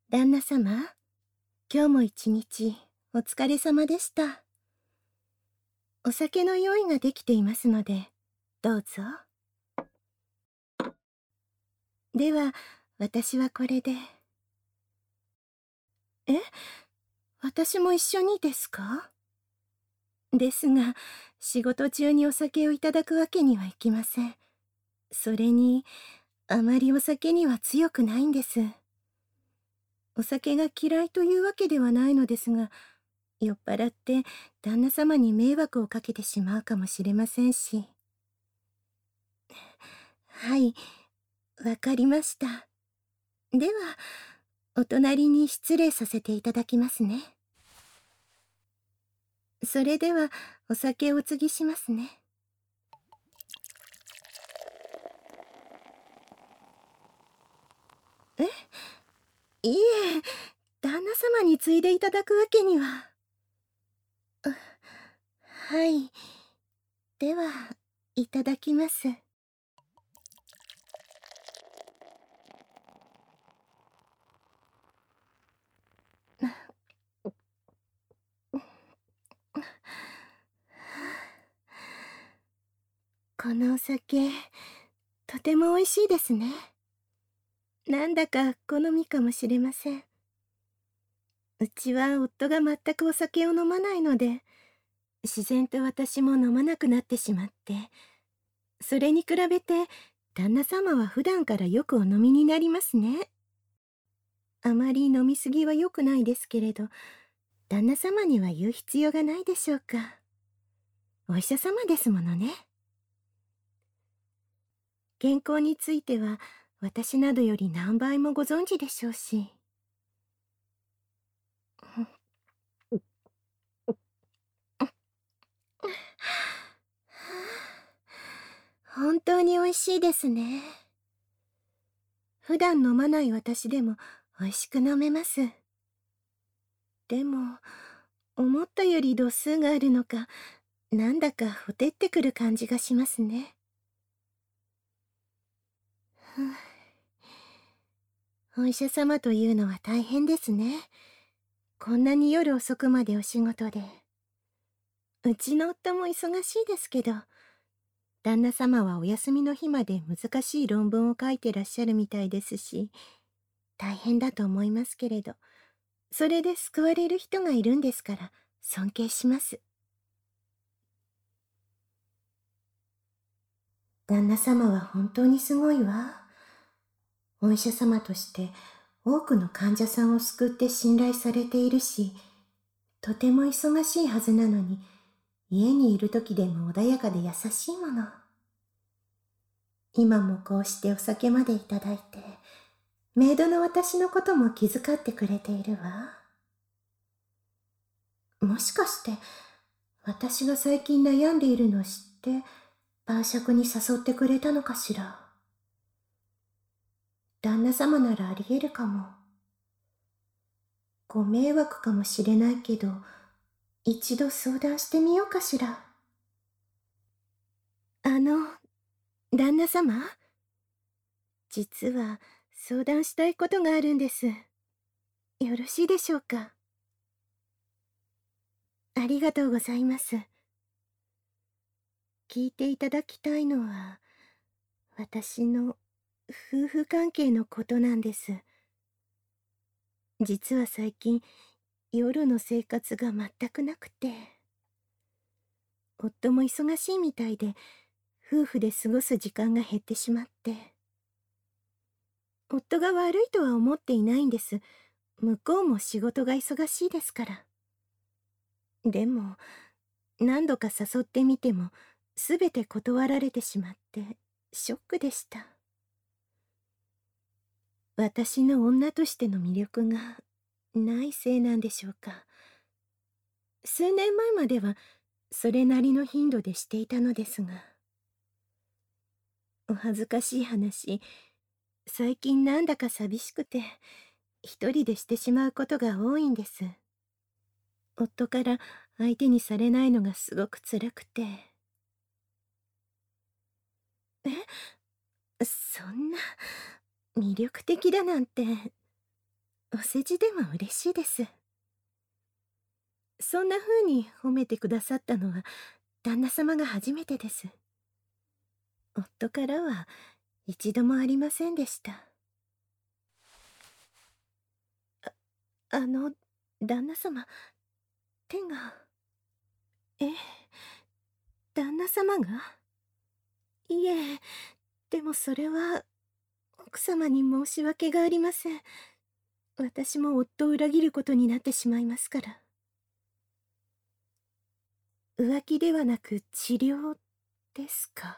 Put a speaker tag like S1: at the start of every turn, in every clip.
S1: 旦那様、今日も一日お疲れ様でした。お酒の用意ができていますので、どうぞ。では、私はこれで。え、私も一緒にですか？ですが、仕事中にお酒をいただくわけにはいきません。それに、あまりお酒には強くないんです。お酒が嫌いというわけではないのですが、酔っ払って旦那様に迷惑をかけてしまうかもしれませんし。はい、わかりました。では、お隣に失礼させていただきますね。それでは、お酒をお継ぎしますね。え、いえ、旦那様に継いでいただくわけには。はい。では、いただきます。このお酒、とても美味しいですね。なんだか好みかもしれません。うちは夫が全くお酒を飲まないので、自然と私も飲まなくなってしまって、それに比べて旦那様は普段からよくお飲みになりますね。あまり飲みすぎは良くないですけれど、旦那様には言う必要がないでしょうか。お医者様ですものね。健康については私などより何倍もご存知でしょうし。本当に美味しいですね。普段飲まない私でも美味しく飲めます。でも、思ったより度数があるのか、なんだかほてってくる感じがしますね。ふん、お医者様というのは大変ですね。こんなに夜遅くまでお仕事で。うちの夫も忙しいですけど、旦那様はお休みの日まで難しい論文を書いてらっしゃるみたいですし、大変だと思いますけれど、それで救われる人がいるんですから尊敬します。旦那様は本当にすごいわ。お医者様として多くの患者さんを救って信頼されているし、とても忙しいはずなのに、家にいる時でも穏やかで優しいもの。今もこうしてお酒までいただいて、メイドの私のことも気遣ってくれているわ。もしかして、私が最近悩んでいるのを知って、晩酌に誘ってくれたのかしら。旦那様ならあり得るかも。ご迷惑かもしれないけど、一度相談してみようかしら。あの、旦那様、実は相談したいことがあるんです。よろしいでしょうか？ありがとうございます。聞いていただきたいのは、私の夫婦関係のことなんです。実は最近、夜の生活が全くなくて、夫も忙しいみたいで、夫婦で過ごす時間が減ってしまって。夫が悪いとは思っていないんです。向こうも仕事が忙しいですから。でも、何度か誘ってみても、すべて断られてしまって、ショックでした。私の女としての魅力がないせいなんでしょうか。数年前まではそれなりの頻度でしていたのですが、お恥ずかしい話、最近なんだか寂しくて一人でしてしまうことが多いんです。夫から相手にされないのがすごく辛くて。そんな魅力的だなんて。 お世辞でも嬉しいです。そんな風に褒めてくださったのは旦那様が初めてです。夫からは一度もありませんでした。あの、旦那様、手が。え、旦那様が。いえ、でもそれは、奥様に申し訳がありません。私も夫を裏切ることになってしまいますから。浮気ではなく治療ですか。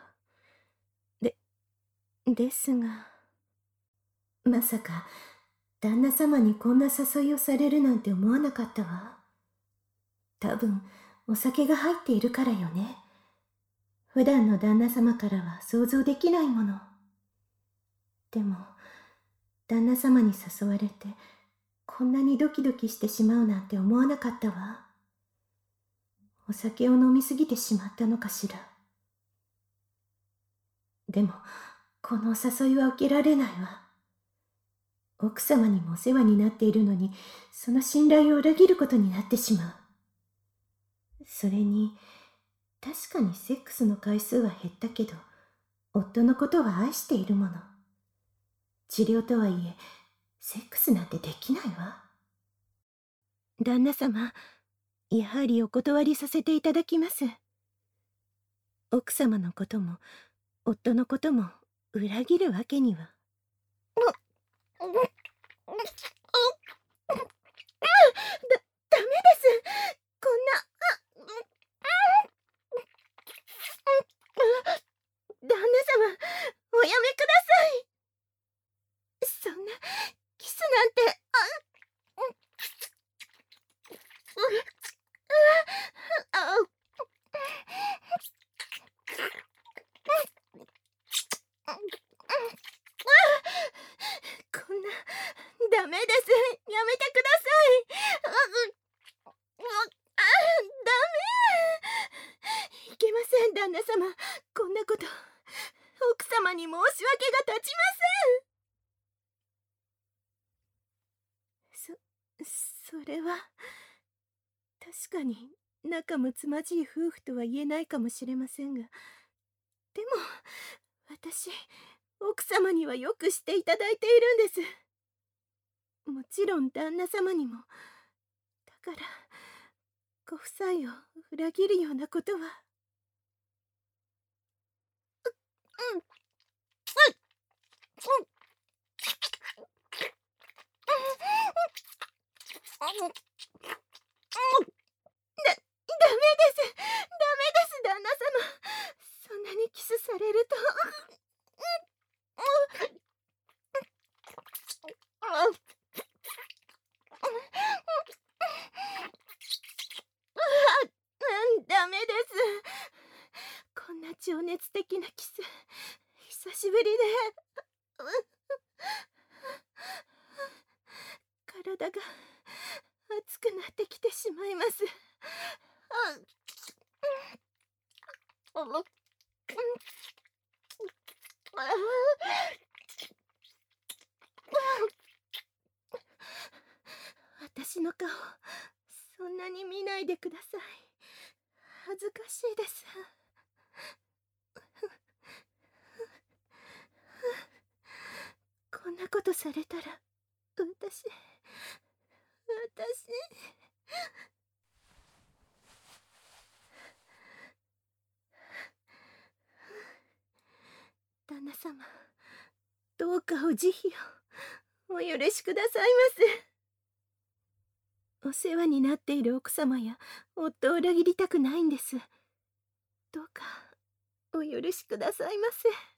S1: ですが。まさか、旦那様にこんな誘いをされるなんて思わなかったわ。多分、お酒が入っているからよね。普段の旦那様からは想像できないもの。でも、旦那様に誘われて、こんなにドキドキしてしまうなんて思わなかったわ。お酒を飲みすぎてしまったのかしら。でも、このお誘いは受けられないわ。奥様にもお世話になっているのに、その信頼を裏切ることになってしまう。それに、確かにセックスの回数は減ったけど、夫のことは愛しているもの。治療とはいえ、セックスなんてできないわ。旦那様、やはりお断りさせていただきます。奥様のことも、夫のことも裏切るわけには。ダメです。こんな。旦那様、おやめください。そんな、キスなんて。こんな、ダメです。やめてください。ダメ。いけません、旦那様。こんなこと、奥様に申し訳が立ちません。それは、確かに仲睦まじい夫婦とは言えないかもしれませんが、でも、私、奥様にはよくしていただいているんです。もちろん旦那様にも。だから、ご夫妻を裏切るようなことは。ダメです。ダメです、旦那様。そんなにキスされると。ダメです。こんな情熱的なキス、久しぶりで。体が熱くなってきてしまいます。私の顔、そんなに見ないでください。恥ずかしいです。こんなことされたら、私。旦那様、どうかお慈悲をお許しくださいませ。お世話になっている奥様や夫を裏切りたくないんです。どうかお許しくださいませ。